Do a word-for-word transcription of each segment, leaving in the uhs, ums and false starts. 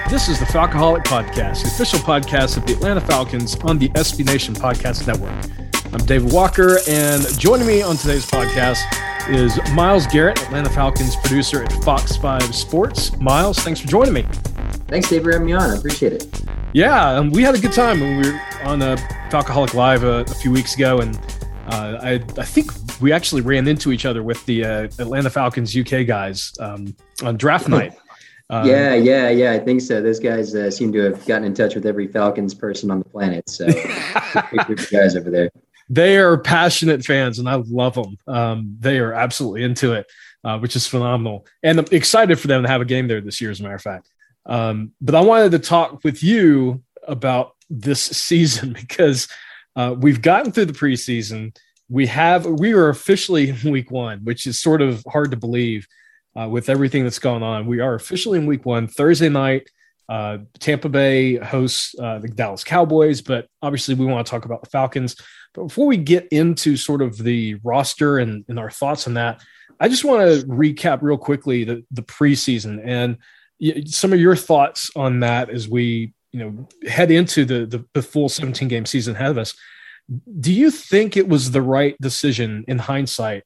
This is the Falcoholic Podcast, the official podcast of the Atlanta Falcons on the S B Nation Podcast Network. I'm David Walker, and joining me on today's podcast is Myles Garrett, Atlanta Falcons producer at Fox five Sports. Myles, thanks for joining me. Thanks, Dave, for having me on. I appreciate it. Yeah, um, we had a good time when we were on uh, Falcoholic Live a, a few weeks ago, and uh, I, I think we actually ran into each other with the uh, Atlanta Falcons U K guys um, on draft night. Um, yeah, yeah, yeah. I think so. Those guys uh, seem to have gotten in touch with every Falcons person on the planet. So, good group of guys over there. They are passionate fans, and I love them. Um, they are absolutely into it, uh, which is phenomenal. And I'm excited for them to have a game there this year, as a matter of fact. Um, but I wanted to talk with you about this season because uh, we've gotten through the preseason. We have we are officially in week one, which is sort of hard to believe. Uh, with everything that's going on, we are officially in week one. Thursday night, uh, Tampa Bay hosts uh, the Dallas Cowboys, but obviously we want to talk about the Falcons. But before we get into sort of the roster and, and our thoughts on that, I just want to recap real quickly the, the preseason and some of your thoughts on that as we you know head into the, the, the full seventeen-game season ahead of us. Do you think it was the right decision in hindsight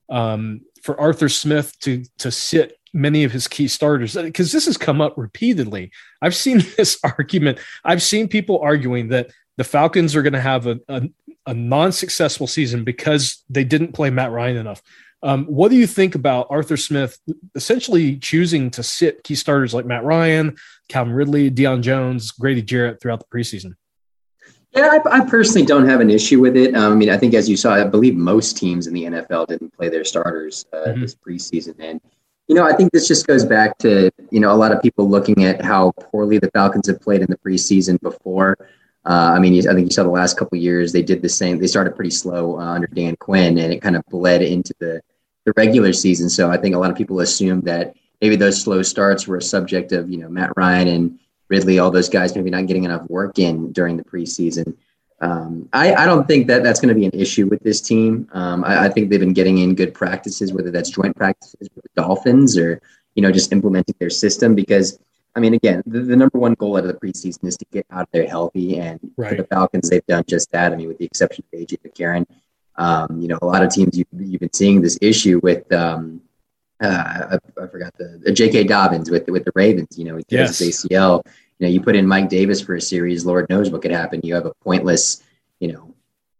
um, for Arthur Smith to to sit many of his key starters? Because this has come up repeatedly. I've seen this argument. I've seen people arguing that the Falcons are going to have a, a, a non-successful season because they didn't play Matt Ryan enough. Um, what do you think about Arthur Smith essentially choosing to sit key starters like Matt Ryan, Calvin Ridley, Deion Jones, Grady Jarrett throughout the preseason? Yeah, I, I personally don't have an issue with it. Um, I mean, I think as you saw, I believe most teams in the N F L didn't play their starters uh, mm-hmm. this preseason. And, you know, I think this just goes back to, you know, a lot of people looking at how poorly the Falcons have played in the preseason before. Uh, I mean, I think you saw the last couple of years, they did the same. They started pretty slow uh, under Dan Quinn, and it kind of bled into the, the regular season. So I think a lot of people assumed that maybe those slow starts were a subject of, you know, Matt Ryan and Ridley, all those guys maybe not getting enough work in during the preseason. Um, I, I don't think that that's going to be an issue with this team. Um, I, I think they've been getting in good practices, whether that's joint practices with the Dolphins or, you know, just implementing their system. Because, I mean, again, the, the number one goal out of the preseason is to get out there healthy. And right. for the Falcons, they've done just that. I mean, with the exception of A J McCarron, um, you know, a lot of teams you've, you've been seeing this issue with um, – Uh, I, I forgot the, the J K. Dobbins with with the Ravens. You know, he tears yes. his A C L. You know, you put in Mike Davis for a series, Lord knows what could happen. You have a pointless, you know,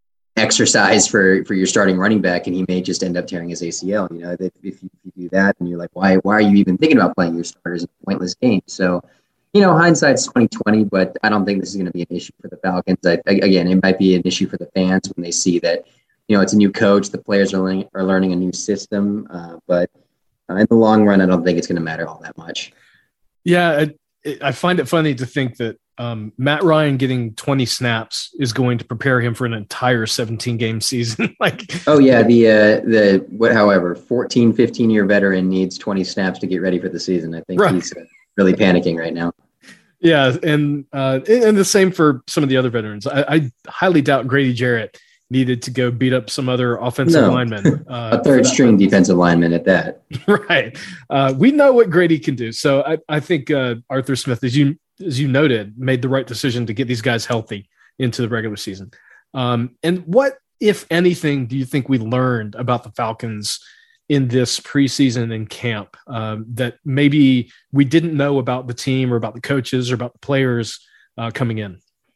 exercise for, for your starting running back, and he may just end up tearing his A C L. You know, if, if, you, if you do that, and you're like, why why are you even thinking about playing your starters in a pointless game? So, you know, hindsight's twenty twenty, but I don't think this is going to be an issue for the Falcons. I, again, it might be an issue for the fans when they see that, you know, it's a new coach, the players are learning, are learning a new system, uh, but Uh, in the long run, I don't think it's going to matter all that much. Yeah, I, I find it funny to think that um, Matt Ryan getting twenty snaps is going to prepare him for an entire seventeen-game season. like, oh yeah, the uh, the what, however, fourteen, fifteen-year veteran needs twenty snaps to get ready for the season. I think right. he's uh, really panicking right now. Yeah, and uh, and the same for some of the other veterans. I, I highly doubt Grady Jarrett needed to go beat up some other offensive no. linemen. Uh, a third string defensive lineman at that. Right. Uh, we know what Grady can do. So I, I think uh, Arthur Smith, as you as you noted, made the right decision to get these guys healthy into the regular season. Um, and what, if anything, do you think we learned about the Falcons in this preseason and camp um, that maybe we didn't know about the team or about the coaches or about the players uh, coming in?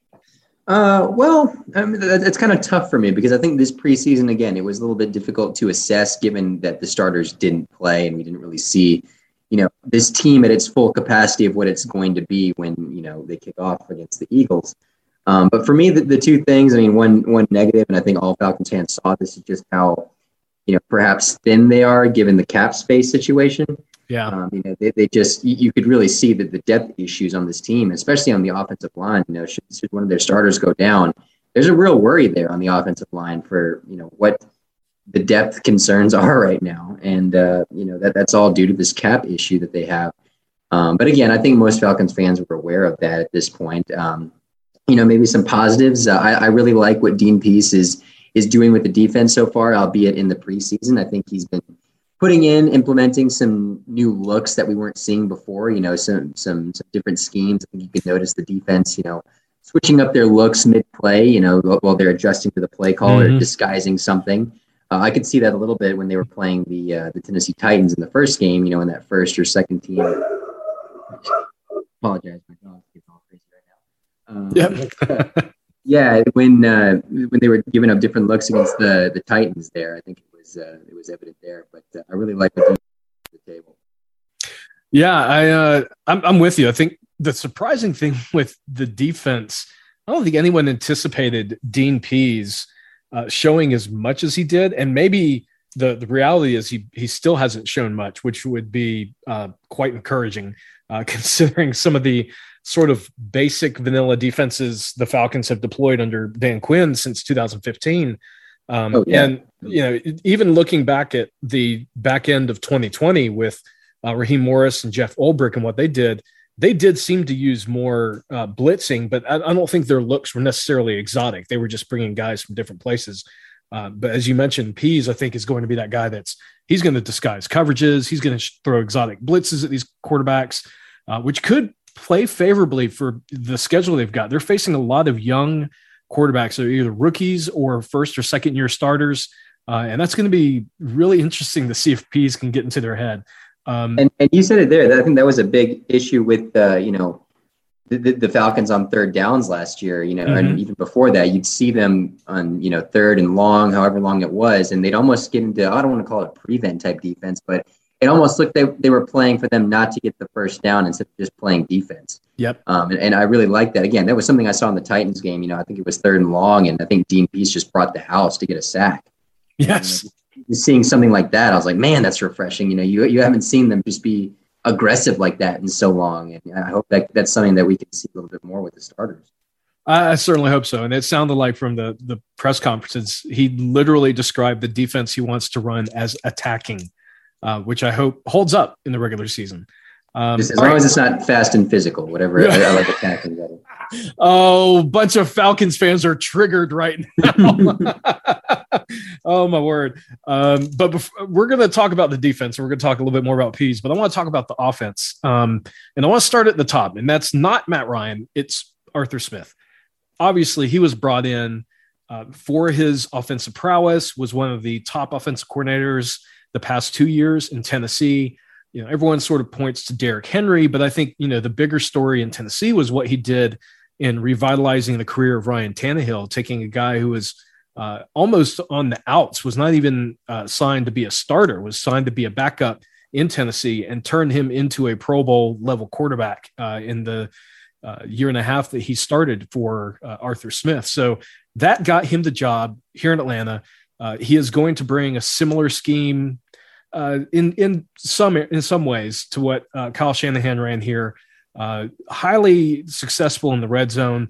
Uh, well, I mean, it's kind of tough for me because I think this preseason, again, it was a little bit difficult to assess given that the starters didn't play and we didn't really see, you know, this team at its full capacity of what it's going to be when, you know, they kick off against the Eagles. Um, but for me, the, the two things, I mean, one, one negative, and I think all Falcons fans saw this, is just how, you know, perhaps thin they are given the cap space situation. Yeah. Um, you know, they, they just, you, you could really see that the depth issues on this team, especially on the offensive line, you know, should, should one of their starters go down, there's a real worry there on the offensive line for, you know, what the depth concerns are right now. And, uh, you know, that that's all due to this cap issue that they have. Um, but again, I think most Falcons fans were aware of that at this point. Um, you know, maybe some positives. Uh, I, I really like what Dean Pease is, is doing with the defense so far, albeit in the preseason. I think he's been putting in, implementing some new looks that we weren't seeing before, you know, some, some, some different schemes. I think you could notice the defense, you know, switching up their looks mid-play, you know, while they're adjusting to the play call mm-hmm. or disguising something. Uh, I could see that a little bit when they were playing the uh, the Tennessee Titans in the first game, you know, in that first or second team. Apologize, my dog's getting all crazy right now. Um, yep. yeah, when uh, when they were giving up different looks against the, the Titans there, I think it was uh, it was evident there. But uh, I really like what they did at the table. Yeah, I uh, I'm I'm with you. I think the surprising thing with the defense, I don't think anyone anticipated Dean Pease uh, showing as much as he did, and maybe the the reality is he he still hasn't shown much, which would be uh, quite encouraging uh, considering some of the sort of basic vanilla defenses the Falcons have deployed under Dan Quinn since two thousand fifteen. Um, oh, yeah. And you know, even looking back at the back end of twenty twenty with uh, Raheem Morris and Jeff Ulbrich and what they did. They did seem to use more uh, blitzing, but I, I don't think their looks were necessarily exotic. They were just bringing guys from different places. Uh, but as you mentioned, Pease, I think, is going to be that guy that's he's going to disguise coverages. He's going to sh- throw exotic blitzes at these quarterbacks, uh, which could play favorably for the schedule they've got. They're facing a lot of young quarterbacks that are either rookies or first or second year starters. Uh, and that's going to be really interesting to see if Pease can get into their head. Um, and, and you said it there. I think that was a big issue with, uh, you know, the, the, the Falcons on third downs last year, you know, mm-hmm. and even before that, you'd see them on, you know, third and long, however long it was. And they'd almost get into, I don't want to call it a prevent type defense, but it almost looked like they, they were playing for them not to get the first down instead of just playing defense. Yep. Um, and, and I really like that. Again, that was something I saw in the Titans game. You know, I think it was third and long, and I think Dean Pease just brought the house to get a sack. Yes. You know, seeing something like that, I was like, man, that's refreshing. You know, you you haven't seen them just be aggressive like that in so long. And I hope that that's something that we can see a little bit more with the starters. I certainly hope so. And it sounded like from the, the press conferences, he literally described the defense he wants to run as attacking, uh, which I hope holds up in the regular season. Um, Just as long right. as it's not fast and physical, whatever. I, I like attacking better. Oh, bunch of Falcons fans are triggered right now. Oh, my word. Um, but before, we're going to talk about the defense. And we're going to talk a little bit more about Pease, but I want to talk about the offense. Um, and I want to start at the top, and that's not Matt Ryan. It's Arthur Smith. Obviously, he was brought in uh, for his offensive prowess, was one of the top offensive coordinators the past two years in Tennessee. You know, everyone sort of points to Derrick Henry, but I think, you know, the bigger story in Tennessee was what he did in revitalizing the career of Ryan Tannehill, taking a guy who was uh, almost on the outs, was not even uh, signed to be a starter, was signed to be a backup in Tennessee, and turned him into a Pro Bowl level quarterback uh, in the uh, year and a half that he started for uh, Arthur Smith. So that got him the job here in Atlanta. Uh, he is going to bring a similar scheme Uh, in in some in some ways to what uh, Kyle Shanahan ran here, uh, highly successful in the red zone.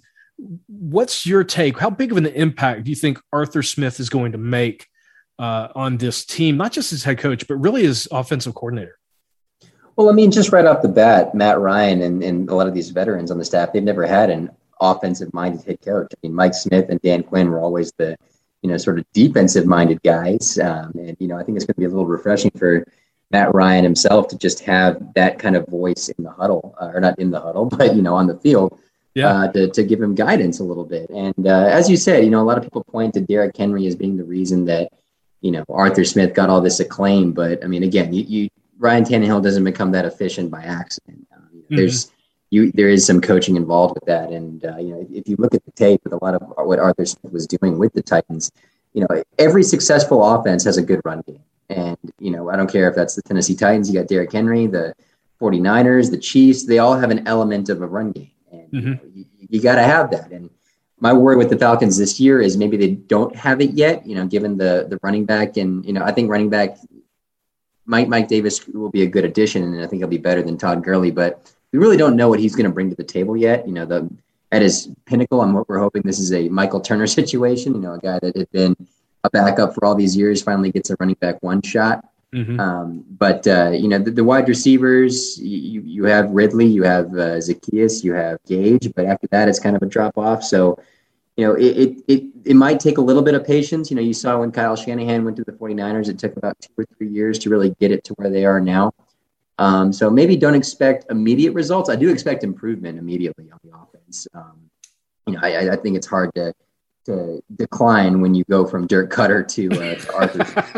What's your take? How big of an impact do you think Arthur Smith is going to make uh, on this team, not just as head coach, but really as offensive coordinator? Well, I mean, just right off the bat, Matt Ryan and, and a lot of these veterans on the staff, they've never had an offensive-minded head coach. I mean, Mike Smith and Dan Quinn were always the you know, sort of defensive-minded guys. Um, and, you know, I think it's going to be a little refreshing for Matt Ryan himself to just have that kind of voice in the huddle, uh, or not in the huddle, but, you know, on the field, yeah. uh, to, to give him guidance a little bit. And uh, as you said, you know, a lot of people point to Derrick Henry as being the reason that, you know, Arthur Smith got all this acclaim. But, I mean, again, you, you Ryan Tannehill doesn't become that efficient by accident. Uh, you know, mm-hmm. There's You, there is some coaching involved with that. And, uh, you know, if you look at the tape with a lot of what Arthur Smith was doing with the Titans, you know, every successful offense has a good run game. And, you know, I don't care if that's the Tennessee Titans, you got Derrick Henry, the 49ers, the Chiefs, they all have an element of a run game. And mm-hmm. you, know, you, you got to have that. And my word with the Falcons this year is maybe they don't have it yet, you know, given the the running back. And, you know, I think running back, Mike, Mike Davis will be a good addition, and I think he'll be better than Todd Gurley. But we really don't know what he's going to bring to the table yet. You know, the at his pinnacle, and what we're hoping this is a Michael Turner situation. You know, a guy that had been a backup for all these years finally gets a running back one shot. Mm-hmm. Um, but uh, you know, the, the wide receivers, you you have Ridley, you have uh, Zacchaeus, you have Gage, but after that, it's kind of a drop off. So, you know, it, it, it, it might take a little bit of patience. You know, you saw when Kyle Shanahan went to the 49ers, it took about two or three years to really get it to where they are now. Um, so maybe don't expect immediate results. I do expect improvement immediately on the offense. Um, you know, I, I think it's hard to, to decline when you go from Dirk Cutter to, uh, to Arthur.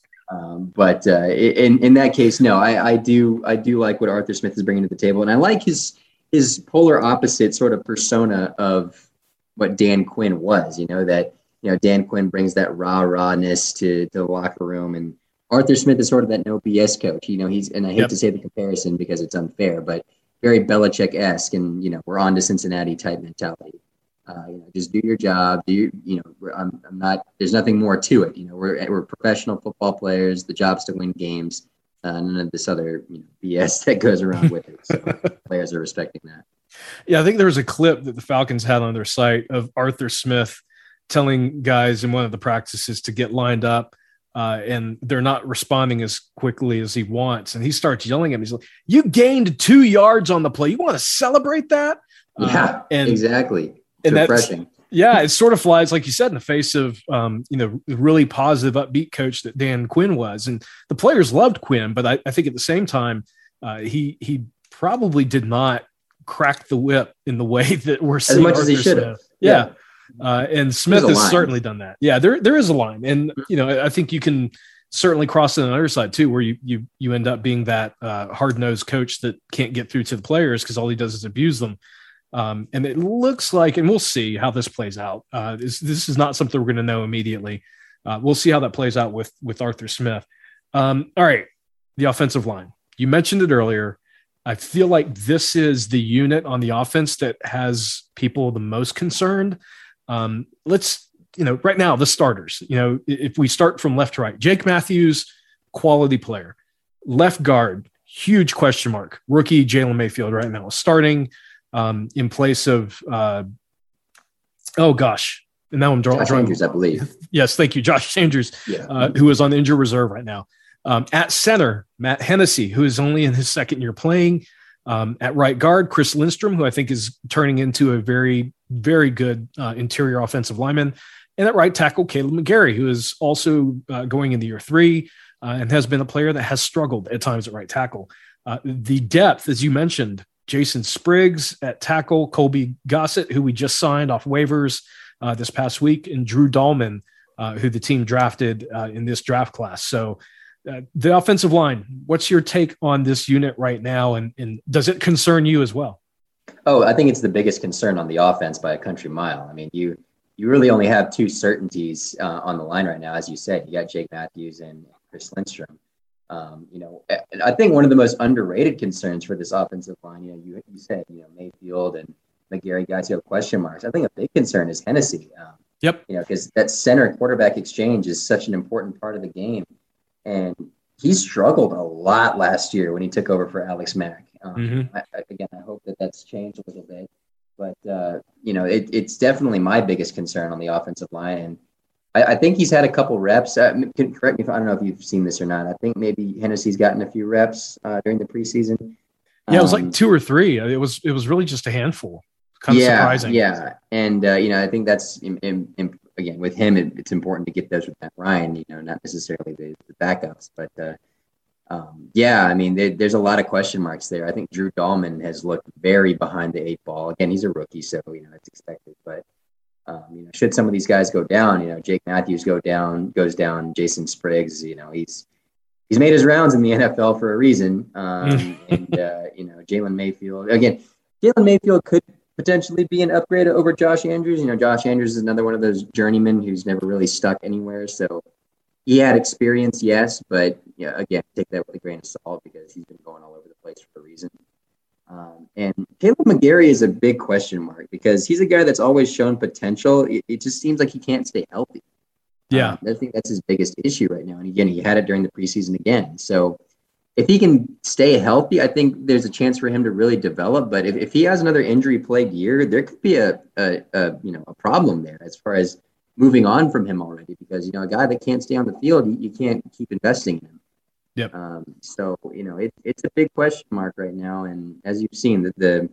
um, but uh, in in that case, no, I, I do I do like what Arthur Smith is bringing to the table, and I like his his polar opposite sort of persona of what Dan Quinn was. You know that you know Dan Quinn brings that rah rahness to, to the locker room, and Arthur Smith is sort of that no B S coach. You know, he's and I hate yep. to say the comparison because it's unfair, but very Belichick-esque, and you know we're on to Cincinnati type mentality. Uh, you know, just do your job. Do you, you know? We're, I'm, I'm not. There's nothing more to it. You know, we're we're professional football players. The job's to win games. Uh, none of this other you know, B S that goes around with it. So players are respecting that. Yeah, I think there was a clip that the Falcons had on their site of Arthur Smith telling guys in one of the practices to get lined up, uh, and they're not responding as quickly as he wants. And he starts yelling at him. He's like, "You gained two yards on the play. You want to celebrate that?" Yeah, uh, and exactly. And that's refreshing. Yeah, it sort of flies, like you said, in the face of, um, you know, the really positive, upbeat coach that Dan Quinn was. And the players loved Quinn, but I, I think at the same time, uh, he he probably did not crack the whip in the way that we're seeing. As much Arthur as he should have. Yeah. yeah. Uh, and Smith has line. certainly done that. Yeah, there there is a line. And, you know, I think you can certainly cross it on the other side, too, where you you you end up being that uh, hard-nosed coach that can't get through to the players because all he does is abuse them. Um, and it looks like, and we'll see how this plays out. Uh, this, this is not something we're going to know immediately. Uh, we'll see how that plays out with, with Arthur Smith. Um, all right. The offensive line. You mentioned it earlier. I feel like this is the unit on the offense that has people the most concerned. Um, let's, you know, right now, the starters, you know, if we start from left to right, Jake Matthews, quality player. Left guard, huge question mark. Rookie Jalen Mayfield right now starting. Um, in place of, uh, oh gosh, and now I'm drawing. Josh Andrews, I believe. Yes, thank you, Josh Andrews, yeah. uh, who is on the injured reserve right now. Um, at center, Matt Hennessy, who is only in his second year playing. Um, at right guard, Chris Lindstrom, who I think is turning into a very, very good uh, interior offensive lineman. And at right tackle, Caleb McGarry, who is also uh, going into year three uh, and has been a player that has struggled at times at right tackle. Uh, the depth, as you mentioned, Jason Spriggs at tackle, Colby Gossett, who we just signed off waivers uh, this past week, and Drew Dahlman, uh, who the team drafted uh, in this draft class. So uh, the offensive line, what's your take on this unit right now? And, and does it concern you as well? Oh, I think it's the biggest concern on the offense by a country mile. I mean, you you really only have two certainties uh, on the line right now. As you said, you got Jake Matthews and Chris Lindstrom. Um, you know, I think one of the most underrated concerns for this offensive line, you know, you, you said, you know, Mayfield and McGarry guys who have question marks. I think a big concern is Hennessy. Um, yep. You know, because that center quarterback exchange is such an important part of the game. And he struggled a lot last year when he took over for Alex Mack. Um, mm-hmm. I, again, I hope that that's changed a little bit. But, uh, you know, it, it's definitely my biggest concern on the offensive line. And I, I think he's had a couple reps. Uh, can, correct me if I don't know if you've seen this or not. I think maybe Hennessy's gotten a few reps uh, during the preseason. Yeah, it was like two or three. It was it was really just a handful. Kind of yeah, surprising. Yeah, and uh, you know, I think that's in, in, in, again with him. It, it's important to get those with Matt Ryan. You know, not necessarily the, the backups, but uh, um, yeah, I mean, there, there's a lot of question marks there. I think Drew Dahlman has looked very behind the eight ball. Again, he's a rookie, so you know it's expected, but. Um, you know, should some of these guys go down, you know, Jake Matthews go down, goes down, Jason Spriggs, you know, he's he's made his rounds in the N F L for a reason. Um, and, uh, you know, Jalen Mayfield, again, Jalen Mayfield could potentially be an upgrade over Josh Andrews. You know, Josh Andrews is another one of those journeymen who's never really stuck anywhere. So he had experience, yes, but, yeah, again, take that with a grain of salt because he's been going all over the place for a reason. Um, and Caleb McGarry is a big question mark because he's a guy that's always shown potential. It, it just seems like he can't stay healthy. Yeah. Um, I think that's his biggest issue right now. And again, he had it during the preseason again. So if he can stay healthy, I think there's a chance for him to really develop. But if, if he has another injury plagued year, there could be a, a, a, you know, a problem there as far as moving on from him already, because, you know, a guy that can't stay on the field, you, you can't keep investing in him. Yep. Um, so, you know, it, it's a big question mark right now. And as you've seen, the, the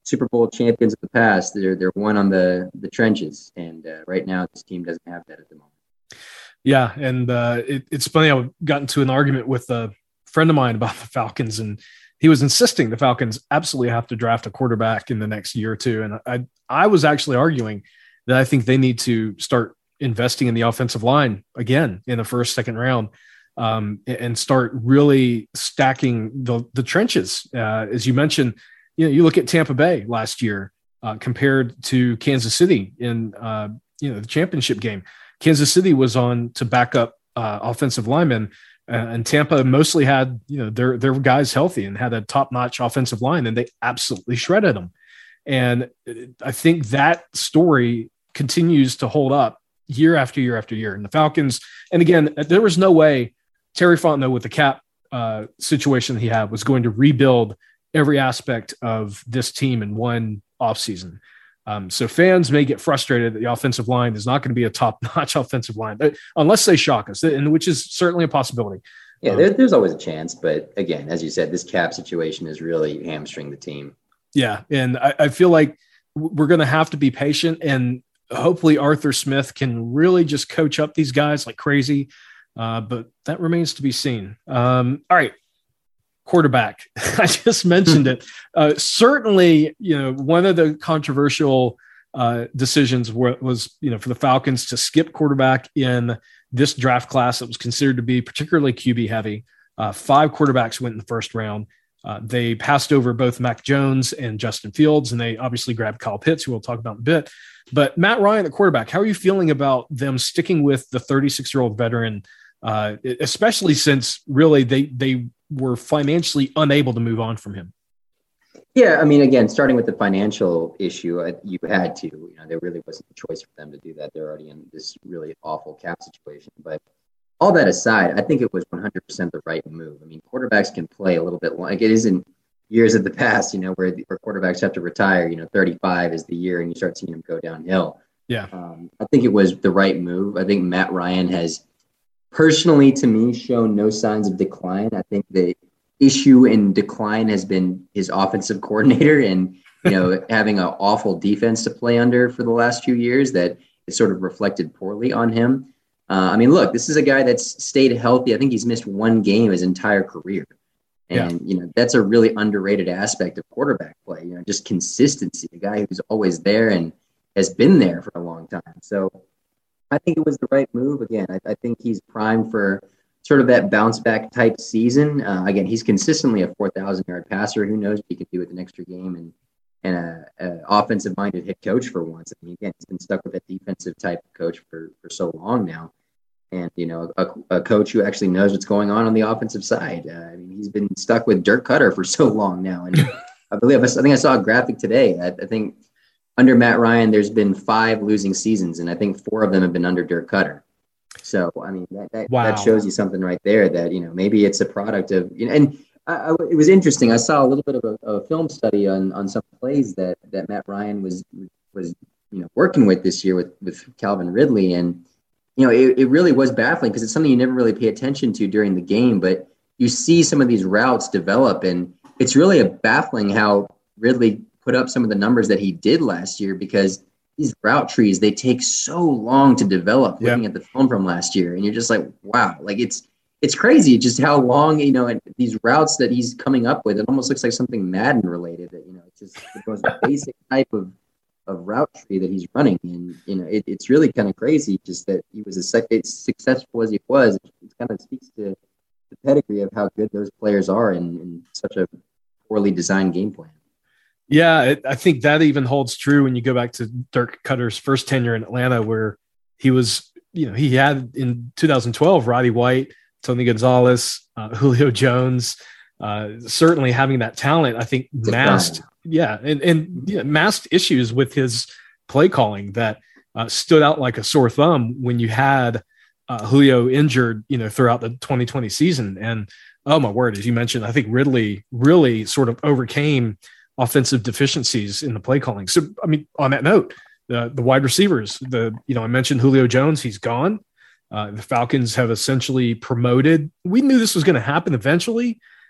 Super Bowl champions of the past. They're they're one on the the trenches, and uh, right now this team doesn't have that at the moment. Yeah, and uh, it, it's funny. I got into an argument with a friend of mine about the Falcons, and he was insisting the Falcons absolutely have to draft a quarterback in the next year or two. And I I was actually arguing that I think they need to start investing in the offensive line again in the first, second round, um, and start really stacking the the trenches. Uh, as you mentioned, you know, you look at Tampa Bay last year uh, compared to Kansas City in uh, you know the championship game. Kansas City was on to back up uh, offensive linemen, uh, and Tampa mostly had you know their their guys healthy and had a top notch offensive line, and they absolutely shredded them. And I think that story continues to hold up year after year after year. And the Falcons, and again, there was no way Terry Fontenot with the cap uh, situation he had was going to rebuild every aspect of this team in one offseason. Um, so fans may get frustrated that the offensive line is not going to be a top-notch offensive line, but unless they shock us, and which is certainly a possibility. Yeah, um, there, there's always a chance. But again, as you said, this cap situation is really hamstring the team. Yeah, and I, I feel like we're going to have to be patient, and hopefully Arthur Smith can really just coach up these guys like crazy, uh, but that remains to be seen. Um, all right. Quarterback. I just mentioned it. Uh, certainly, you know, one of the controversial uh, decisions were, was, you know, for the Falcons to skip quarterback in this draft class that was considered to be particularly Q B heavy. Uh, five quarterbacks went in the first round. Uh, they passed over both Mac Jones and Justin Fields, and they obviously grabbed Kyle Pitts, who we'll talk about in a bit. But Matt Ryan, the quarterback, how are you feeling about them sticking with the thirty-six-year-old veteran, uh, especially since really they they were financially unable to move on from him? Yeah, I mean, again, starting with the financial issue, uh, you had to. You know, there really wasn't a choice for them to do that. They're already in this really awful cap situation. But all that aside, I think it was one hundred percent the right move. I mean, quarterbacks can play a little bit long. Like it isn't years of the past, you know, where, where quarterbacks have to retire. You know, thirty-five is the year, and you start seeing them go downhill. Yeah, um, I think it was the right move. I think Matt Ryan has personally, to me, shown no signs of decline. I think the issue in decline has been his offensive coordinator and, you know, having an awful defense to play under for the last few years that it sort of reflected poorly on him. Uh, I mean, look, this is a guy that's stayed healthy. I think he's missed one game his entire career. And, yeah. you know, that's a really underrated aspect of quarterback play, you know, just consistency, a guy who's always there and has been there for a long time. So I think it was the right move. Again, I, I think he's primed for sort of that bounce back type season. Uh, again, he's consistently a four thousand yard passer. Who knows what he can do with an extra game and, and a, a offensive minded head coach for once. I mean, again, he's been stuck with a defensive type coach for, for so long now. And, you know, a, a coach who actually knows what's going on on the offensive side. Uh, I mean, he's been stuck with Dirk Cutter for so long now. And I believe, I think I saw a graphic today. I, I think under Matt Ryan, there's been five losing seasons, and I think four of them have been under Dirk Cutter. So, I mean, that that, wow. that shows you something right there that, you know, maybe it's a product of, you know, and I, I, it was interesting. I saw a little bit of a, a film study on, on some plays that, that Matt Ryan was, was, you know, working with this year with, with Calvin Ridley. And, you know, it, it really was baffling because it's something you never really pay attention to during the game, but you see some of these routes develop, and it's really a baffling how Ridley put up some of the numbers that he did last year, because these route trees, they take so long to develop. Looking yep. at the film from last year, and you're just like, wow, like it's it's crazy just how long, you know, and these routes that he's coming up with. It almost looks like something Madden related. That, you know, it's just the most basic type of of route tree that he's running, and you know, it, it's really kind of crazy. Just that he was as successful as he was. It, it kind of speaks to the pedigree of how good those players are in, in such a poorly designed game plan. Yeah, it, I think that even holds true when you go back to Dirk Cutter's first tenure in Atlanta, where he was, you know, he had in two thousand twelve, Roddy White, Tony Gonzalez, uh, Julio Jones, uh, certainly having that talent, I think masked, yeah, and, and you know, masked issues with his play calling that uh, stood out like a sore thumb when you had uh, Julio injured, you know, throughout the twenty twenty season. And oh my word, as you mentioned, I think Ridley really sort of overcame offensive deficiencies in the play calling. So, I mean, on that note, the the wide receivers, the, you know, I mentioned Julio Jones, he's gone. Uh, the Falcons have essentially promoted. We knew this was going to happen eventually.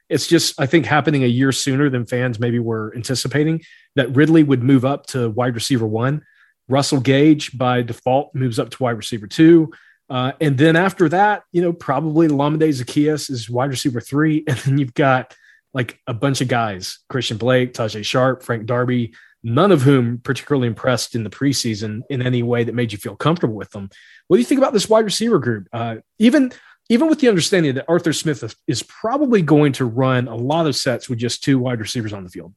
it's just, I think, happening a year sooner than fans maybe were anticipating, that Ridley would move up to wide receiver one. Russell Gage by default moves up to wide receiver two. Uh, and then after that, you know, probably Lamade Zaccheaus is wide receiver three. And then you've got like a bunch of guys, Christian Blake, Tajay Sharp, Frank Darby, none of whom particularly impressed in the preseason in any way that made you feel comfortable with them. What do you think about this wide receiver group? Uh, even, even with the understanding that Arthur Smith is probably going to run a lot of sets with just two wide receivers on the field.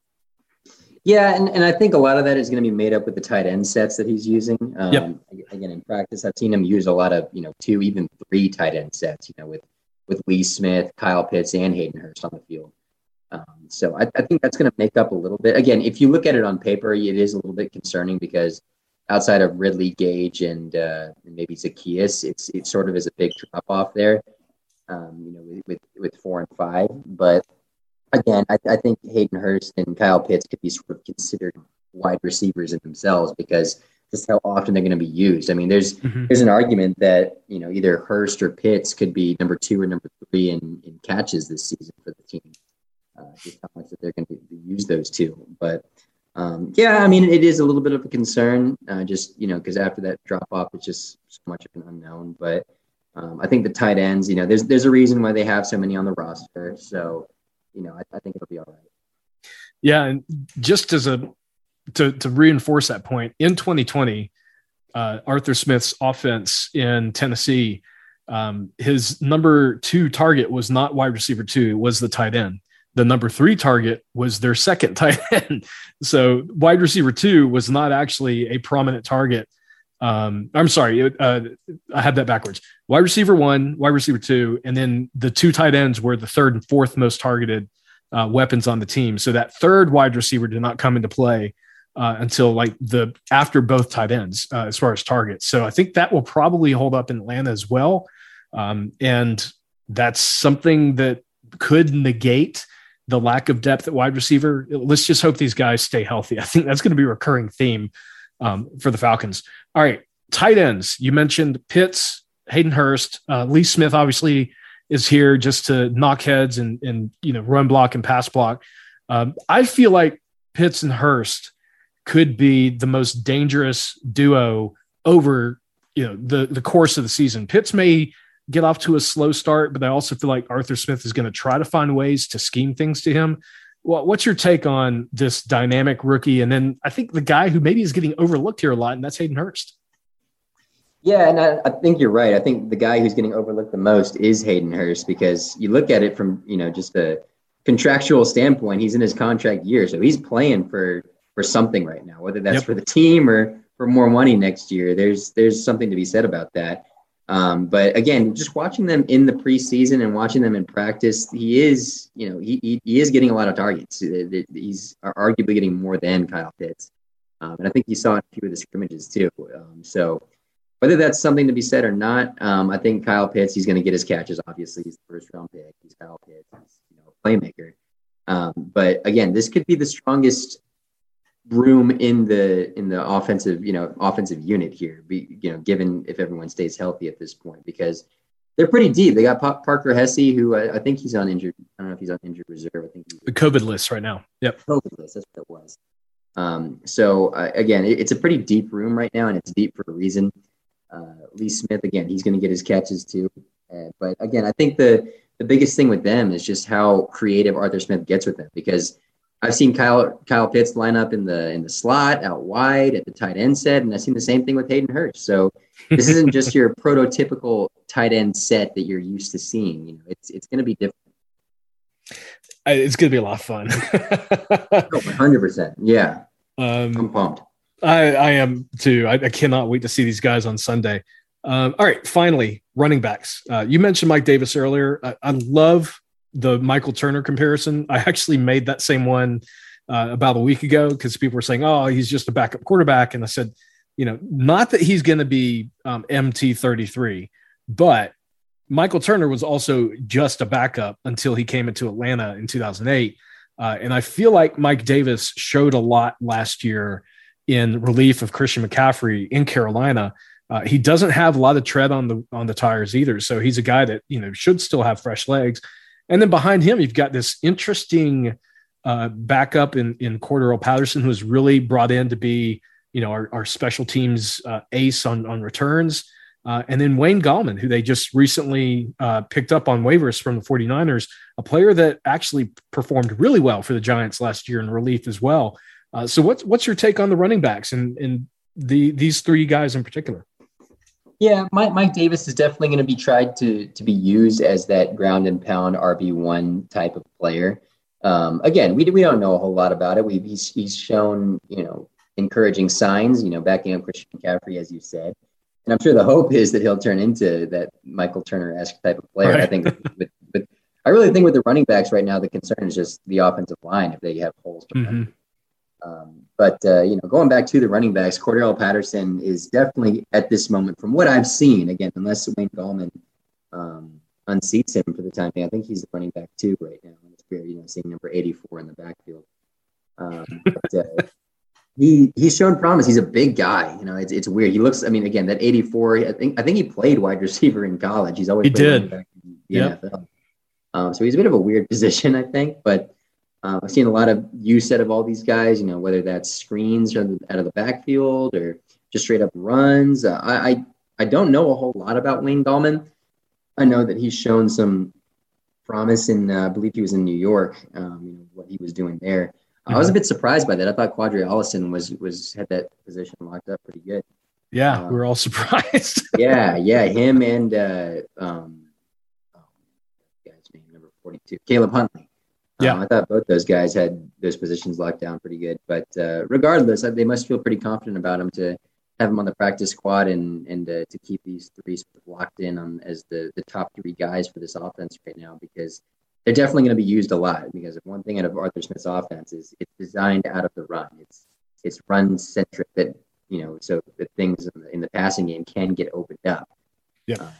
Yeah, and, and I think a lot of that is going to be made up with the tight end sets that he's using. Um, yep. Again, in practice, I've seen him use a lot of, you know, two, even three tight end sets, you know, with, with Lee Smith, Kyle Pitts, and Hayden Hurst on the field. Um, so I, I think that's going to make up a little bit. Again, if you look at it on paper, it is a little bit concerning because outside of Ridley, Gage, and, uh, and maybe Zaccheaus, it's it sort of is a big drop off there, um, you know, with, with, with four and five. But again, I, I think Hayden Hurst and Kyle Pitts could be sort of considered wide receivers in themselves because just how often they're going to be used. I mean, there's mm-hmm. there's an argument that, you know, either Hurst or Pitts could be number two or number three in, in catches this season for the team. Uh, just how much that they're going to use those two. But um, yeah, I mean, it is a little bit of a concern, uh, just, you know, because after that drop off, it's just so much of an unknown. But um, I think the tight ends, you know, there's there's a reason why they have so many on the roster. So, you know, I, I think it'll be all right. Yeah, and just as a to to reinforce that point, in twenty twenty, uh, Arthur Smith's offense in Tennessee, um, his number two target was not wide receiver two, it was the tight end. The number three target was their second tight end. So wide receiver two was not actually a prominent target. Um, I'm sorry, uh, I had that backwards. Wide receiver one, wide receiver two, and then the two tight ends were the third and fourth most targeted uh, weapons on the team. So that third wide receiver did not come into play uh, until like the after both tight ends uh, as far as targets. So I think that will probably hold up in Atlanta as well. Um, and that's something that could negate the lack of depth at wide receiver. Let's just hope these guys stay healthy. I think that's going to be a recurring theme um, for the Falcons. All right. Tight ends. You mentioned Pitts, Hayden Hurst, uh, Lee Smith obviously is here just to knock heads and, and, you know, run block and pass block. Um, I feel like Pitts and Hurst could be the most dangerous duo over, you know, the, the course of the season. Pitts may get off to a slow start, but I also feel like Arthur Smith is going to try to find ways to scheme things to him. Well, what's your take on this dynamic rookie? And then I think the guy who maybe is getting overlooked here a lot, and that's Hayden Hurst. Yeah, and I, I think you're right. I think the guy who's getting overlooked the most is Hayden Hurst because you look at it from, you know, just a contractual standpoint, he's in his contract year. So he's playing for, for something right now, whether that's yep. for the team or for more money next year. There's, there's something to be said about that. Um, but again, just watching them in the preseason and watching them in practice, he is, you know, he he, he is getting a lot of targets. He's arguably getting more than Kyle Pitts. Um, and I think you saw a few of the scrimmages too. Um, so whether that's something to be said or not, um, I think Kyle Pitts, he's going to get his catches. Obviously, he's the first round pick. He's Kyle Pitts, he's, you know, a playmaker. Um, but again, this could be the strongest room in the in the offensive, you know, offensive unit here, be, you know, given if everyone stays healthy at this point, because they're pretty deep. They got pa- Parker Hesse, who I, I think he's on injured. I don't know if he's on injured reserve. I think he's the COVID list right now. Yep. COVID list. That's what it was. Um, so uh, again, it, it's a pretty deep room right now, and it's deep for a reason. Uh, Lee Smith, again, he's going to get his catches too. Uh, but again, I think the the biggest thing with them is just how creative Arthur Smith gets with them, because I've seen Kyle Kyle Pitts line up in the in the slot, out wide, at the tight end set, and I've seen the same thing with Hayden Hurst. So this isn't just your prototypical tight end set that you're used to seeing. You know, it's it's going to be different. It's going to be a lot of fun. one hundred percent. Yeah, um, I'm pumped. I, I am too. I, I cannot wait to see these guys on Sunday. Um, all right, finally, running backs. Uh, you mentioned Mike Davis earlier. I, I love the Michael Turner comparison. I actually made that same one uh, about a week ago because people were saying, oh, he's just a backup quarterback. And I said, you know, not that he's going to be um, M T thirty-three, but Michael Turner was also just a backup until he came into Atlanta in two thousand eight. Uh, and I feel like Mike Davis showed a lot last year in relief of Christian McCaffrey in Carolina. Uh, he doesn't have a lot of tread on the on the tires either. So he's a guy that, you know, should still have fresh legs. And then behind him, you've got this interesting uh, backup in, in Cordero Patterson, who's really brought in to be, you know, our, our special teams uh, ace on, on returns. Uh, and then Wayne Gallman, who they just recently uh, picked up on waivers from the 49ers, a player that actually performed really well for the Giants last year in relief as well. Uh, so what's, what's your take on the running backs and, and the, these three guys in particular? Yeah, Mike, Mike Davis is definitely going to be tried to to be used as that ground and pound R B one type of player. Um, again, we we don't know a whole lot about it. We he's he's shown, you know, encouraging signs, you know, backing up Christian McCaffrey, as you said. And I'm sure the hope is that he'll turn into that Michael Turner-esque type of player. Right. I think with, with I really think with the running backs right now, the concern is just the offensive line if they have holes. Mm-hmm. Um, but, uh, you know, going back to the running backs, Cordero Patterson is definitely at this moment, from what I've seen, again, unless Wayne Gallman um, unseats him for the time being, I think he's the running back two right now. It's very, you know, seeing number eighty-four in the backfield. Um, but uh, he he's shown promise. He's a big guy. You know, it's it's weird. He looks, I mean, again, that eighty-four, I think I think he played wide receiver in college. He's always he played did. running back in the yep. N F L. Um, so he's a bit of a weird position, I think, but Uh, I've seen a lot of use out of all these guys, you know, whether that's screens out of the backfield or just straight up runs. Uh, I, I I don't know a whole lot about Wayne Gallman. I know that he's shown some promise in, uh, I believe he was in New York, um, you know, what he was doing there. Mm-hmm. I was a bit surprised by that. I thought Quadri Allison was, was had that position locked up pretty good. Yeah, um, we were all surprised. yeah, yeah, him and uh, um, oh, guy's name, number forty-two, Caleb Huntley. Yeah, um, I thought both those guys had those positions locked down pretty good. But uh, regardless, they must feel pretty confident about him to have him on the practice squad and and uh, to keep these three sort of locked in on as the, the top three guys for this offense right now, because they're definitely going to be used a lot. Because if one thing out of Arthur Smith's offense is it's designed out of the run. It's it's run centric, that, you know, so that things in the, in the passing game can get opened up. Yeah, um,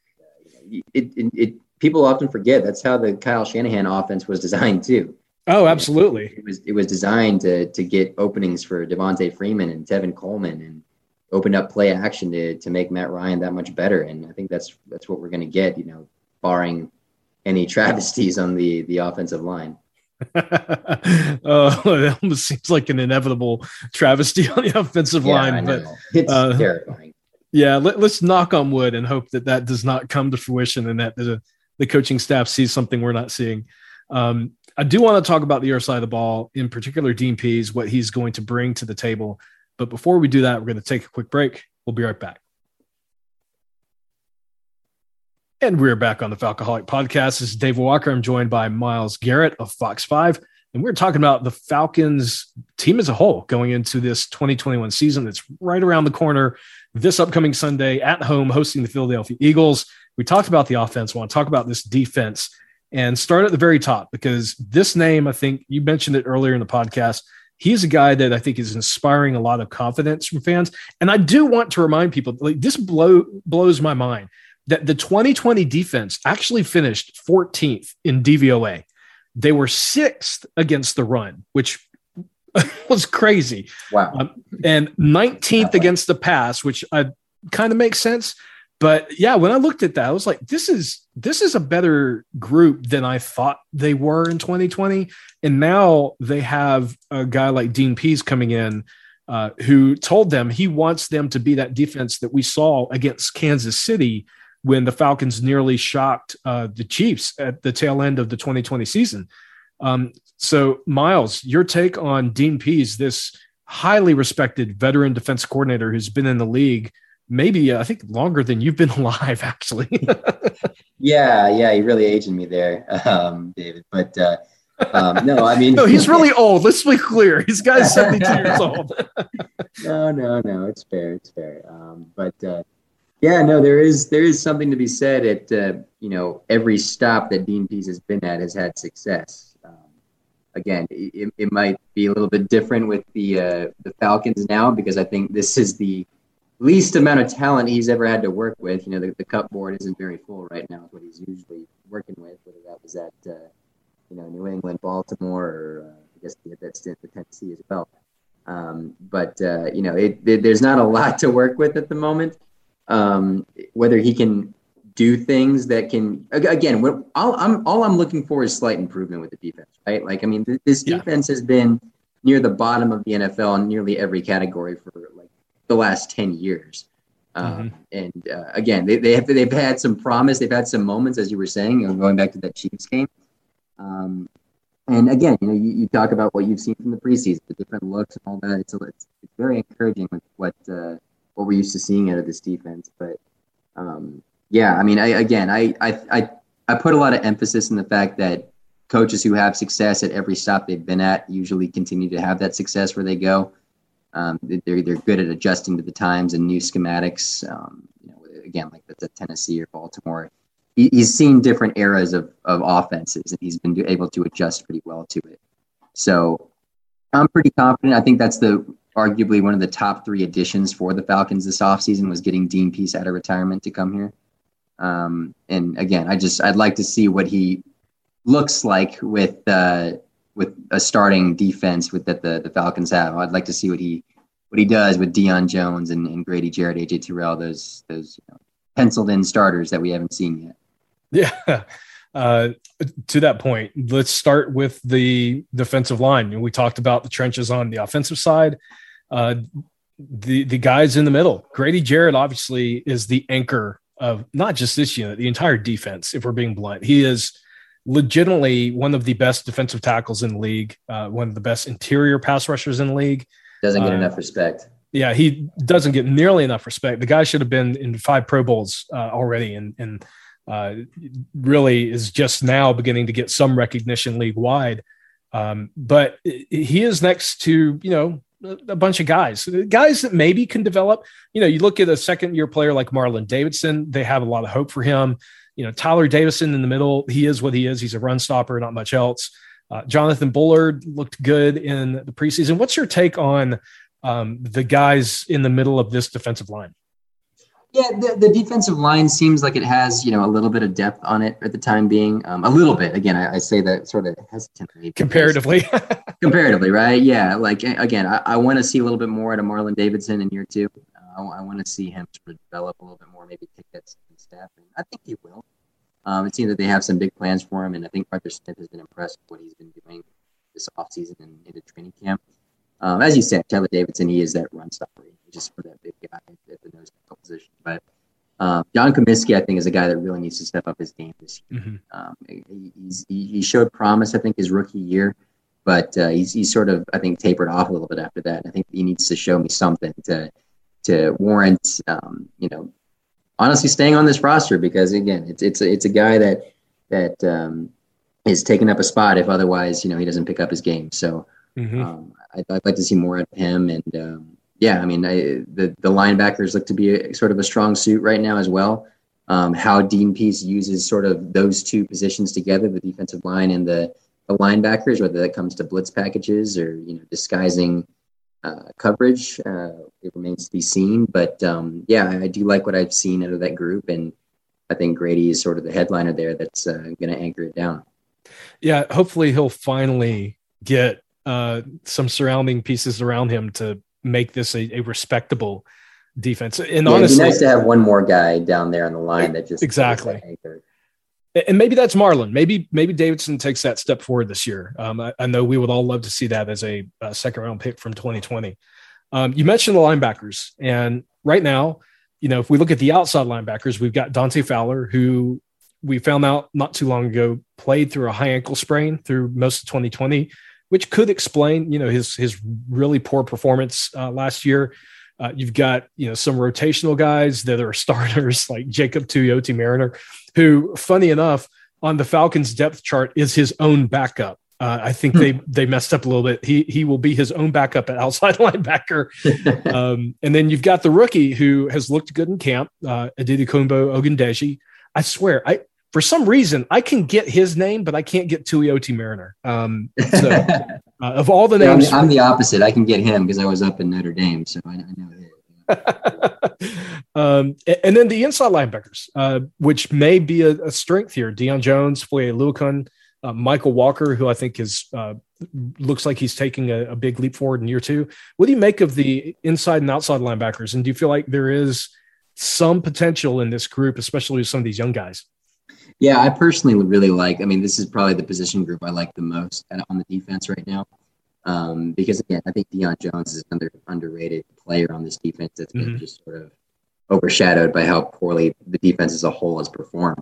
uh, you know, it, it it. People often forget that's how the Kyle Shanahan offense was designed too. Oh, absolutely. It was it was designed to to get openings for Devontae Freeman and Tevin Coleman and open up play action to to make Matt Ryan that much better. And I think that's that's what we're going to get, you know, barring any travesties on the the offensive line. Oh, it almost seems like an inevitable travesty on the offensive yeah, line, I know. but It's uh, terrifying. Yeah, let, let's knock on wood and hope that that does not come to fruition and that the the coaching staff sees something we're not seeing. Um, I do want to talk about the other side of the ball, in particular Dean Pease, what he's going to bring to the table. But before we do that, we're going to take a quick break. We'll be right back. And we're back on the Falcoholic Podcast. This is Dave Walker. I'm joined by Myles Garrett of Fox five. And we're talking about the Falcons team as a whole going into this twenty twenty-one season that's right around the corner this upcoming Sunday at home, hosting the Philadelphia Eagles. We talked about the offense. I want to talk about this defense and start at the very top, because this name, I think you mentioned it earlier in the podcast. He's a guy that I think is inspiring a lot of confidence from fans. And I do want to remind people, like, this blow blows my mind that the twenty twenty defense actually finished fourteenth in D V O A. They were sixth against the run, which was crazy. Wow. Um, and nineteenth against the pass, which I kind of makes sense. But yeah, when I looked at that, I was like, this is, this is a better group than I thought they were in twenty twenty. And now they have a guy like Dean Pease coming in, uh, who told them he wants them to be that defense that we saw against Kansas City when the Falcons nearly shocked uh, the Chiefs at the tail end of the twenty twenty season. Um, so, Myles, your take on Dean Pease, this highly respected veteran defense coordinator who's been in the league maybe, uh, I think, longer than you've been alive, actually. yeah, yeah, he really aged me there, um, David. But uh, um, no, I mean, no, he's really old. Let's be clear. He's guy's seventy-two years old. no, no, no, it's fair, it's fair. Um, but uh, yeah, no, there is there is something to be said at uh, you know, every stop that Dean Pease has been at has had success. Um, again, it, it might be a little bit different with the uh, the Falcons now, because I think this is the least amount of talent he's ever had to work with. You know, the, the cup board isn't very full right now. Is what he's usually working with, whether that was at uh, you know, New England, Baltimore, or uh, I guess he had that stint with Tennessee as well. Um, but uh, you know, it, it, there's not a lot to work with at the moment. Um, whether he can do things that can, again, what all I'm, all I'm looking for is slight improvement with the defense, right? Like, I mean, th- this defense yeah. has been near the bottom of the N F L in nearly every category for like the last ten years. Mm-hmm. Um, and uh, again, they, they have, they've had some promise. They've had some moments, as you were saying, you know, going back to that Chiefs game. Um, and again, you know, you, you talk about what you've seen from the preseason, the different looks and all that. It's, it's, it's very encouraging with what, uh, what we're used to seeing out of this defense. But um, yeah, I mean, I, again, I, I, I, I put a lot of emphasis in the fact that coaches who have success at every stop they've been at usually continue to have that success where they go. Um, they're they're good at adjusting to the times and new schematics. Um, you know, again, like the Tennessee or Baltimore, he, he's seen different eras of of offenses, and he's been able to adjust pretty well to it. So I'm pretty confident. I think that's the arguably one of the top three additions for the Falcons this offseason was getting Dean Pease out of retirement to come here. Um, and again, I just I'd like to see what he looks like with uh, with a starting defense with that the, the Falcons have. I'd like to see what he what he does with Deion Jones and, and Grady Jarrett, A J Terrell, those those you know, penciled in starters that we haven't seen yet. Yeah. Uh, to that point, let's start with the defensive line. We talked about the trenches on the offensive side. Uh, the the guys in the middle. Grady Jarrett obviously is the anchor of not just this unit, the entire defense. If we're being blunt, he is legitimately one of the best defensive tackles in the league, uh, one of the best interior pass rushers in the league. Doesn't get uh, enough respect. Yeah, he doesn't get nearly enough respect. The guy should have been in five Pro Bowls uh, already, and and uh, really is just now beginning to get some recognition league wide. Um, but he is next to, you know, a bunch of guys, guys that maybe can develop. You know, you look at a second year player like Marlon Davidson, they have a lot of hope for him. You know, Tyler Davison in the middle, he is what he is. He's a run stopper, not much else. Uh, Jonathan Bullard looked good in the preseason. What's your take on um, the guys in the middle of this defensive line? Yeah, the, the defensive line seems like it has, you know, a little bit of depth on it at the time being. Um, a little bit. Again, I, I say that sort of hesitantly. Comparatively. comparatively, right? Yeah. Like, again, I, I want to see a little bit more out of Marlon Davidson in year two. Uh, I, I want to see him sort of develop a little bit more, maybe take that second step. And I think he will. Um, it seems that they have some big plans for him. And I think Arthur Smith has been impressed with what he's been doing this offseason and into training camp. Um, as you said, Tyler Davidson, he is that run stopper, just for that big guy at the nose tackle position. But um, John Comiskey, I think, is a guy that really needs to step up his game this year. Mm-hmm. Um, he, he's, he, he showed promise, I think, his rookie year, but uh, he's he's sort of, I think, tapered off a little bit after that. I think he needs to show me something to to warrant, um, you know, honestly staying on this roster because, again, it's it's a, it's a guy that that um, is taking up a spot if otherwise, you know, he doesn't pick up his game. So. Mm-hmm. Um, I'd, I'd like to see more out of him. And, um, yeah, I mean, I, the, the linebackers look to be a, sort of a strong suit right now as well. Um, how Dean Pease uses sort of those two positions together, the defensive line and the, the linebackers, whether that comes to blitz packages or, you know, disguising uh, coverage, uh, it remains to be seen. But, um, yeah, I do like what I've seen out of that group. And I think Grady is sort of the headliner there that's uh, going to anchor it down. Yeah, hopefully he'll finally get Uh, some surrounding pieces around him to make this a, a respectable defense. And yeah, honestly, it'd be nice to have one more guy down there on the line that just exactly. And maybe that's Marlon. Maybe maybe Davidson takes that step forward this year. Um, I, I know we would all love to see that as a, a second round pick from twenty twenty. Um, you mentioned the linebackers, and right now, you know, if we look at the outside linebackers, we've got Dante Fowler, who we found out not too long ago played through a high ankle sprain through most of twenty twenty. Which could explain, you know, his his really poor performance uh, last year. Uh, you've got, you know, some rotational guys that are starters like Jacob Tuioti Mariner, who, funny enough, on the Falcons depth chart is his own backup. Uh, I think hmm. they they messed up a little bit. He he will be his own backup at outside linebacker. um, and then you've got the rookie who has looked good in camp, uh, Adedikumbo Ogundeji. I swear, I. For some reason, I can get his name, but I can't get Tuioti Mariner. Um, so, uh, of all the names, yeah, I'm, I'm the opposite. I can get him because I was up in Notre Dame, so I, I know it. um, and then the inside linebackers, uh, which may be a, a strength here: Deion Jones, Foye Oluokun, uh, Michael Walker, who I think is uh, looks like he's taking a, a big leap forward in year two. What do you make of the inside and outside linebackers? And do you feel like there is some potential in this group, especially with some of these young guys. Yeah, I personally would really like, I mean, this is probably the position group I like the most on the defense right now. Um, because, again, I think Deion Jones is another underrated player on this defense that's been mm-hmm. just sort of overshadowed by how poorly the defense as a whole has performed.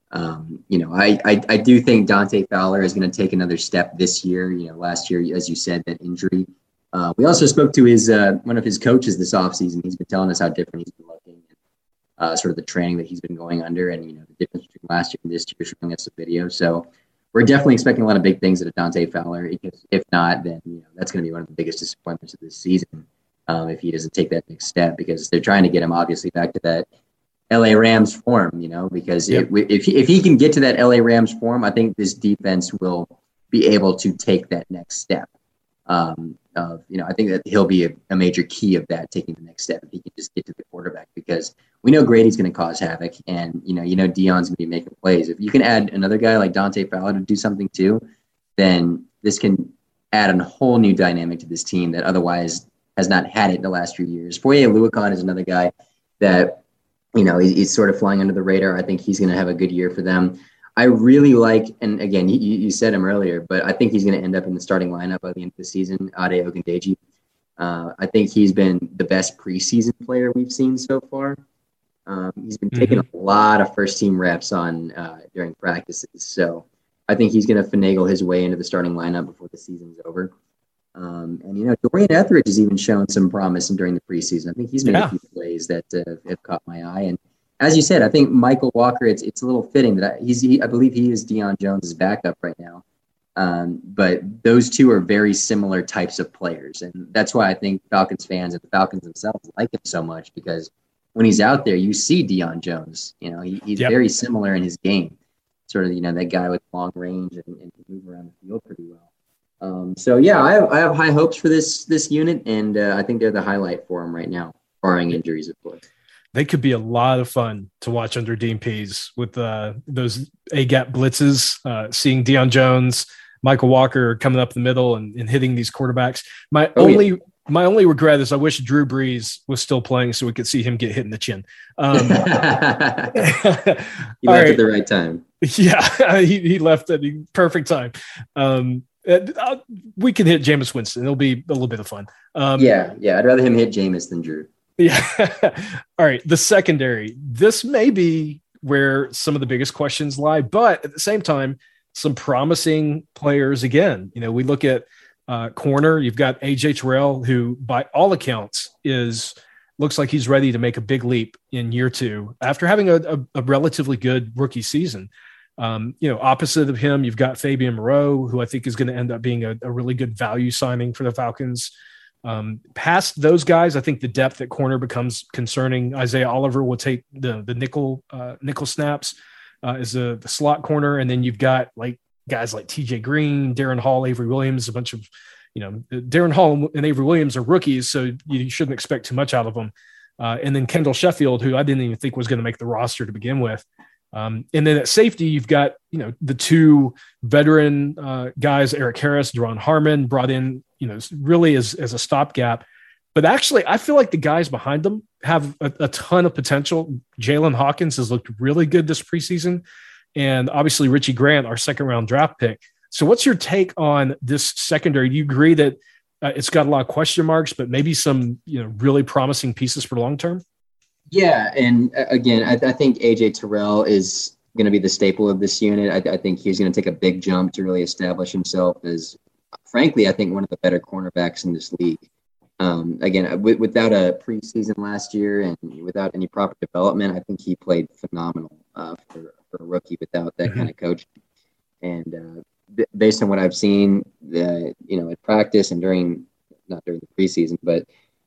Um, you know, I, I, I do think Dante Fowler is going to take another step this year. You know, last year, as you said, that injury. Uh, we also spoke to his uh, one of his coaches this offseason. He's been telling us how different he's been looking, and uh, sort of the training that he's been going under, and you know the difference between last year and this year, showing us a video. So we're definitely expecting a lot of big things out of Dante Fowler. Because if not, then you know that's going to be one of the biggest disappointments of this season um, if he doesn't take that next step, because they're trying to get him obviously back to that L A Rams form. You know, because yep. it, if he, if he can get to that L A Rams form, I think this defense will be able to take that next step. Um, of, you know, I think that he'll be a, a major key of that, taking the next step if he can just get to the quarterback, because we know Grady's going to cause havoc, and you know, you know, Deion's going to be making plays. If you can add another guy like Dante Fowler to do something too, then this can add a whole new dynamic to this team that otherwise has not had it in the last few years. Foye Oluokun is another guy that, you know, he's, he's sort of flying under the radar. I think he's going to have a good year for them. I really like, and again, you, you said him earlier, but I think he's going to end up in the starting lineup by the end of the season, Ade Ogundeji. Uh, I think he's been the best preseason player we've seen so far. Um, he's been mm-hmm. taking a lot of first-team reps on uh, during practices, so I think he's going to finagle his way into the starting lineup before the season's over. Um, and, you know, Dorian Etheridge has even shown some promise during the preseason. I think he's made yeah. a few plays that uh, have caught my eye, and as you said, I think Michael Walker, it's it's a little fitting that I, he's he, I believe he is Deion Jones' backup right now. Um, but those two are very similar types of players. And that's why I think Falcons fans and the Falcons themselves like him so much, because when he's out there, you see Deion Jones. You know, he, he's yep. very similar in his game. Sort of, you know, that guy with long range and, and can move around the field pretty well. Um, so, yeah, I have, I have high hopes for this this unit, and uh, I think they're the highlight for him right now, barring injuries, of course. They could be a lot of fun to watch under Dean Pease with uh, those A-gap blitzes, uh, seeing Deion Jones, Michael Walker coming up the middle and, and hitting these quarterbacks. My oh, only yeah. my only regret is I wish Drew Brees was still playing so we could see him get hit in the chin. Um, he left right. at the right time. Yeah, he, he left at the perfect time. Um, uh, we can hit Jameis Winston. It'll be a little bit of fun. Um, yeah, yeah. I'd rather him hit Jameis than Drew. Yeah. All right. The secondary. This may be where some of the biggest questions lie, but at the same time, some promising players again. You know, we look at uh, corner. You've got A J Terrell, who by all accounts is looks like he's ready to make a big leap in year two after having a, a, a relatively good rookie season. Um, you know, opposite of him, you've got Fabian Moreau, who I think is going to end up being a, a really good value signing for the Falcons. Um, past those guys, I think the depth at corner becomes concerning. Isaiah Oliver will take the the nickel uh, nickel snaps uh, as a the slot corner, and then you've got like guys like T J Green, Darren Hall, Avery Williams, a bunch of you know Darren Hall and Avery Williams are rookies, so you shouldn't expect too much out of them. Uh, and then Kendall Sheffield, who I didn't even think was going to make the roster to begin with. Um, and then at safety, you've got you know the two veteran uh, guys, Eric Harris, Deron Harmon, brought in you know really as as a stopgap. But actually, I feel like the guys behind them have a, a ton of potential. Jalen Hawkins has looked really good this preseason, and obviously Richie Grant, our second round draft pick. So, what's your take on this secondary? Do you agree that uh, it's got a lot of question marks, but maybe some you know really promising pieces for long term? Yeah, and uh, again, I, I think A J Terrell is going to be the staple of this unit. I, I think he's going to take a big jump to really establish himself as, frankly, I think one of the better cornerbacks in this league. Um, again, w- without a preseason last year and without any proper development, I think he played phenomenal uh, for, for a rookie without that mm-hmm. kind of coaching. And uh, b- based on what I've seen, the you know, at practice and during not during the preseason, but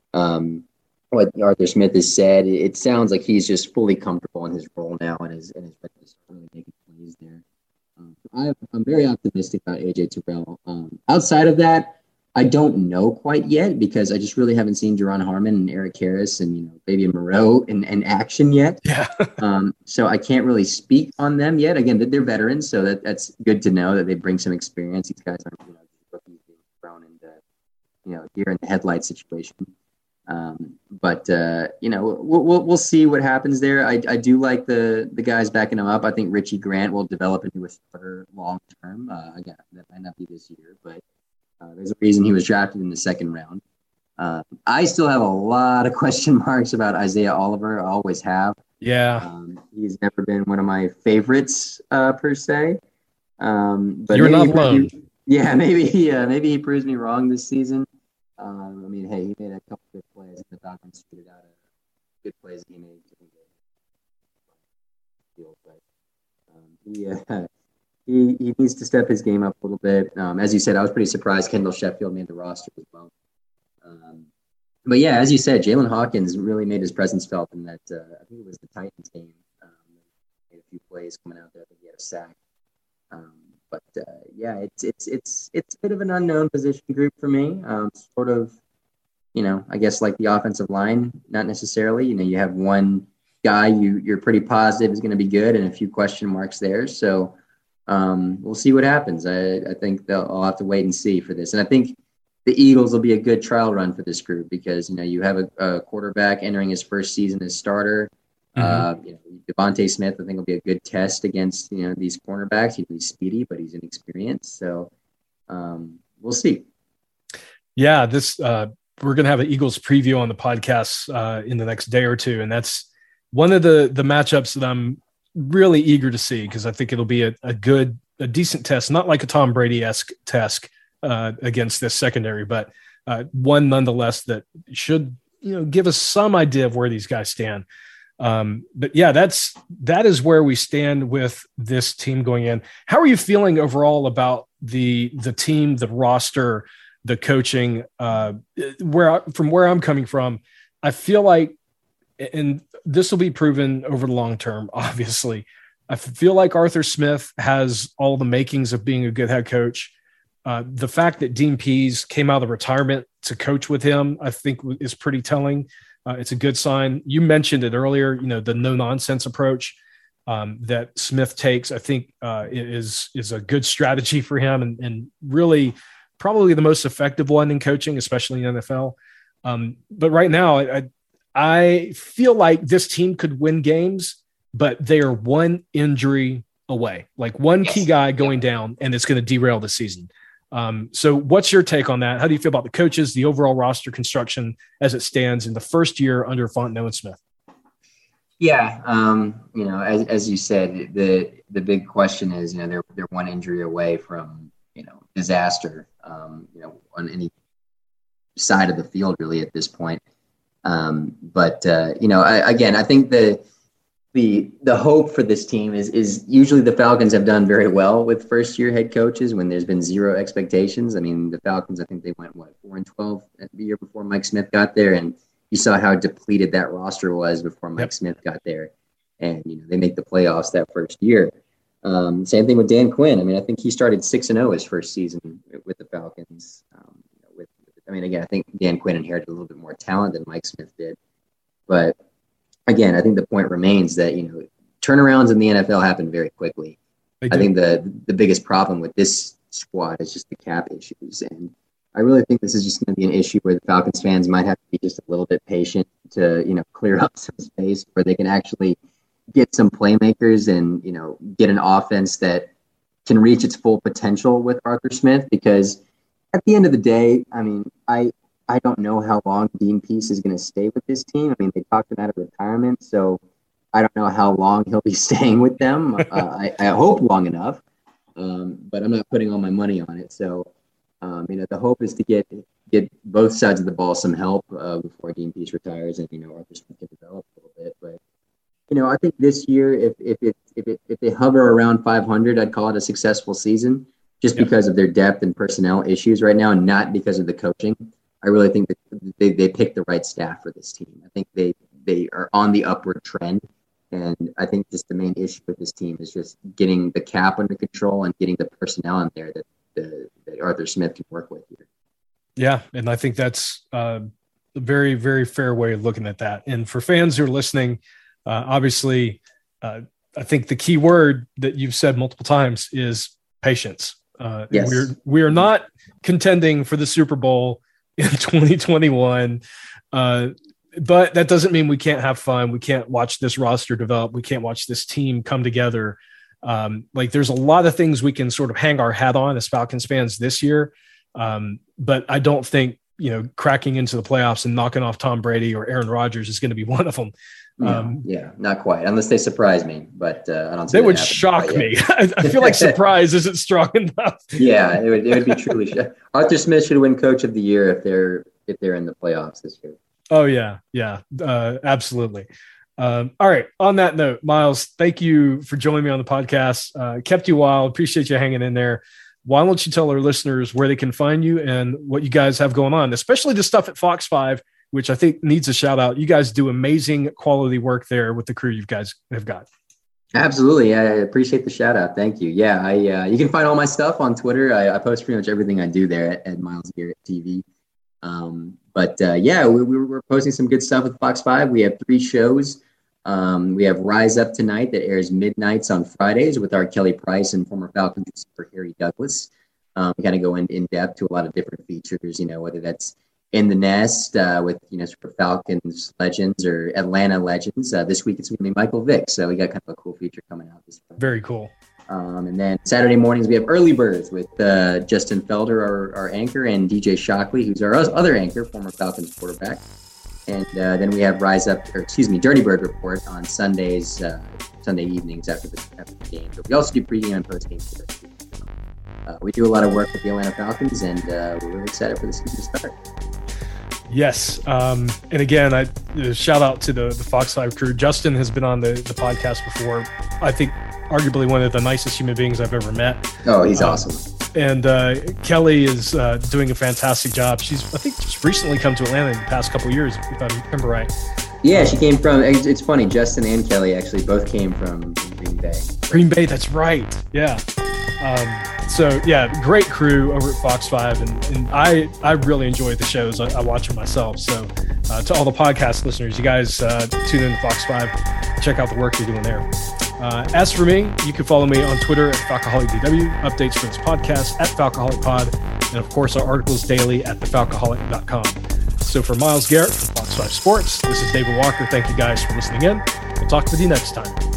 um, what Arthur Smith has said, it sounds like he's just fully comfortable in his role now and is and is ready to start really making plays there. Um, I, I'm very optimistic about A J Terrell. Um, outside of that, I don't know quite yet because I just really haven't seen Deron Harmon and Eric Harris and you know Fabian Moreau in, in action yet. Yeah. um, so I can't really speak on them yet. Again, they're veterans, so that, that's good to know that they bring some experience. These guys aren't you know rookies being thrown into you know deer in the headlight situation. Um, but uh, you know, we'll, we'll we'll see what happens there. I, I do like the the guys backing him up. I think Richie Grant will develop into a starter long term. Uh, again, that might not be this year, but uh, there's a reason he was drafted in the second round. Uh, I still have a lot of question marks about Isaiah Oliver. I always have. Yeah, um, he's never been one of my favorites uh, per se. Um, but you're not maybe, alone. Yeah, maybe he uh, maybe he proves me wrong this season. Um, I mean, hey, he made a couple good plays, and the Falcons figured out a good plays he made. But um, he, uh, he he needs to step his game up a little bit. Um, as you said, I was pretty surprised Kendall Sheffield made the roster as well. Um, but yeah, as you said, Jalen Hawkins really made his presence felt in that. Uh, I think it was the Titans game. Um, made a few plays coming out there. I think he had a sack. Um, But uh, yeah, it's it's it's it's a bit of an unknown position group for me. Um, sort of, you know, I guess like the offensive line, not necessarily. You know, you have one guy you you're pretty positive is going to be good, and a few question marks there. So um, we'll see what happens. I I think they'll I'll have to wait and see for this, and I think the Eagles will be a good trial run for this group because you know you have a, a quarterback entering his first season as starter. Mm-hmm. Uh, you know, Devontae Smith, I think, will be a good test against you know these cornerbacks. You know, he's speedy, but he's inexperienced, so um, we'll see. Yeah, this uh, we're going to have an Eagles preview on the podcast uh, in the next day or two, and that's one of the the matchups that I'm really eager to see because I think it'll be a, a good, a decent test, not like a Tom Brady-esque test uh, against this secondary, but uh, one nonetheless that should you know give us some idea of where these guys stand. Um, but yeah, that's, that is where we stand with this team going in. How are you feeling overall about the, the team, the roster, the coaching, uh, where, from where I'm coming from, I feel like, and this will be proven over the long term, obviously, I feel like Arthur Smith has all the makings of being a good head coach. Uh, the fact that Dean Pease came out of retirement to coach with him, I think is pretty telling. Uh, it's a good sign. You mentioned it earlier, you know, the no nonsense approach um, that Smith takes, I think uh, is, is a good strategy for him and, and really probably the most effective one in coaching, especially in the N F L. Um, but right now I, I feel like this team could win games, but they are one injury away, like one key guy going down and it's going to derail the season. Um, so what's your take on that? How do you feel about the coaches, the overall roster construction as it stands in the first year under Fontenot and Smith? Yeah. Um, you know, as, as you said, the, the big question is, you know, they're, they're one injury away from, you know, disaster, um, you know, on any side of the field really at this point. Um, but, uh, you know, I, again, I think the, The the hope for this team is is usually the Falcons have done very well with first year head coaches when there's been zero expectations. I mean, the Falcons, I think they went, what, four and twelve the year before Mike Smith got there. And you saw how depleted that roster was before Mike yep. Smith got there. And, you know, they make the playoffs that first year. Um, same thing with Dan Quinn. I mean, I think he started six and oh his first season with the Falcons. Um, you know, with, I mean, again, I think Dan Quinn inherited a little bit more talent than Mike Smith did. But again, I think the point remains that, you know, turnarounds in the N F L happen very quickly. I think the the biggest problem with this squad is just the cap issues. And I really think this is just going to be an issue where the Falcons fans might have to be just a little bit patient to, you know, clear up some space where they can actually get some playmakers and, you know, get an offense that can reach its full potential with Arthur Smith. Because at the end of the day, I mean, I, I don't know how long Dean Pease is going to stay with this team. I mean, they talked him out of retirement, so I don't know how long he'll be staying with them. uh, I, I hope long enough, um, but I'm not putting all my money on it. So, um, you know, the hope is to get get both sides of the ball some help uh, before Dean Pease retires, and you know, Arthur Smith can develop a little bit. But you know, I think this year, if if it if it if they hover around five hundred, I'd call it a successful season, just yeah. because of their depth and personnel issues right now, and not because of the coaching. I really think that they, they picked the right staff for this team. I think they, they are on the upward trend. And I think just the main issue with this team is just getting the cap under control and getting the personnel in there that, the, that Arthur Smith can work with here. Yeah, and I think that's uh, a very, very fair way of looking at that. And for fans who are listening, uh, obviously, uh, I think the key word that you've said multiple times is patience. Uh, yes. We're we are not contending for the Super Bowl in twenty twenty-one. Uh, but that doesn't mean we can't have fun. We can't watch this roster develop. We can't watch this team come together. Um, like there's a lot of things we can sort of hang our hat on as Falcons fans this year. Um, but I don't think, you know, cracking into the playoffs and knocking off Tom Brady or Aaron Rodgers is going to be one of them. Um, yeah, yeah, not quite, unless they surprise me. But uh, I don't. They would shock me. I feel like surprise isn't strong enough. Yeah, it would. It would be truly. Sh- Arthur Smith should win Coach of the Year if they're if they're in the playoffs this year. Oh yeah, yeah, uh, absolutely. Um, all right. On that note, Miles, thank you for joining me on the podcast. Uh, kept you a while. Appreciate you hanging in there. Why don't you tell our listeners where they can find you and what you guys have going on, especially the stuff at Fox five, which I think needs a shout out. You guys do amazing quality work there with the crew you guys have got. Absolutely. I appreciate the shout out. Thank you. Yeah. I, uh, you can find all my stuff on Twitter. I, I post pretty much everything I do there at, at Miles Garrett T V. Um, but uh, yeah, we, we we're posting some good stuff with Fox five. We have three shows. Um, we have Rise Up Tonight that airs midnights on Fridays with our Kelly Price and former Falcons receiver Harry Douglas. Um, we kind of go in, in depth to a lot of different features, you know, whether that's In the Nest uh, with, you know, sort of Falcons legends or Atlanta legends. Uh, this week it's going to be Michael Vick. So we got kind of a cool feature coming out this week. Very cool. Um, and then Saturday mornings we have Early Birds with uh, Justin Felder, our, our anchor, and D J Shockley, who's our other anchor, former Falcons quarterback. And uh, then we have Rise Up, or excuse me, Dirty Bird Report on Sundays, uh, Sunday evenings after the, after the game. But we also do pregame and postgame. So, uh, we do a lot of work with the Atlanta Falcons, and uh, we're really excited for the season to start. Yes. Um, and again, I uh, shout out to the, the Fox five crew. Justin has been on the, the podcast before. I think arguably one of the nicest human beings I've ever met. Oh, he's um, awesome. And uh, Kelly is uh, doing a fantastic job. She's, I think, just recently come to Atlanta in the past couple of years, if I remember right. Yeah, she came from, it's funny, Justin and Kelly actually both came from Green Bay. Green Bay, that's right. Yeah. Um, so, yeah, great crew over at Fox five. And, and I, I really enjoy the shows. I, I watch them myself. So uh, to all the podcast listeners, you guys uh, tune in to Fox five. Check out the work you're doing there. Uh, as for me, you can follow me on Twitter at Falcoholic D W, updates for this podcast at Falcoholic Pod, and of course our articles daily at the falcoholic dot com. So for Miles Garrett from Fox five Sports, this is David Walker. Thank you guys for listening in. We'll talk with you next time.